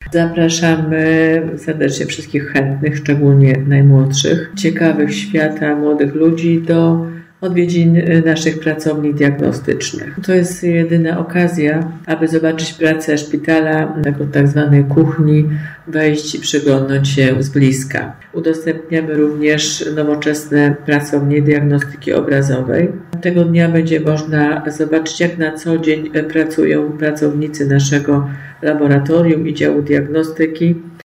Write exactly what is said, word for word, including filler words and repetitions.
Zapraszamy serdecznie wszystkich chętnych, szczególnie najmłodszych, ciekawych świata młodych ludzi do odwiedzin naszych pracowni diagnostycznych. To jest jedyna okazja, aby zobaczyć pracę szpitala, jako tak zwanej kuchni, wejść i przyglądnąć się z bliska. Udostępniamy również nowoczesne pracownie diagnostyki obrazowej. Tego dnia będzie można zobaczyć, jak na co dzień pracują pracownicy naszego laboratorium i działu diagnostyki.